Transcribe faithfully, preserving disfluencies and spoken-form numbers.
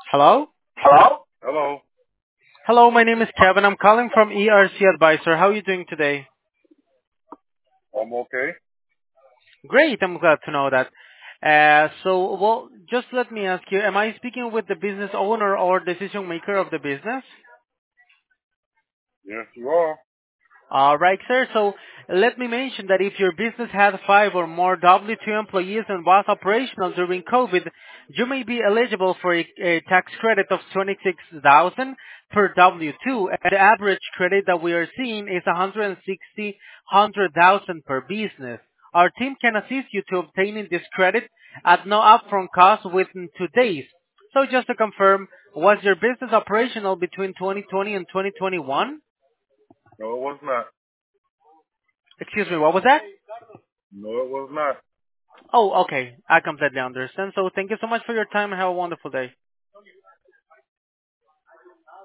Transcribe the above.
Hello? Hello? Hello. Hello, my name is Kevin. I'm calling from E R C Advisor. How are you doing today? I'm okay. Great, I'm glad to know that. Uh, so, well, just let me ask you, am I speaking with the business owner or decision maker of the business? Yes, you are. All right, sir. So let me mention that if your business had five or more W two employees and was operational during COVID, you may be eligible for a, a tax credit of twenty-six thousand dollars per W two. And the average credit that we are seeing is one hundred sixty, one hundred thousand per business. Our team can assist you to obtaining this credit at no upfront cost within two days. So just to confirm, was your business operational between twenty twenty and twenty twenty-one? No, it was not. Excuse me, what was that? No, it was not. Oh, okay. I completely understand. So thank you so much for your time and have a wonderful day.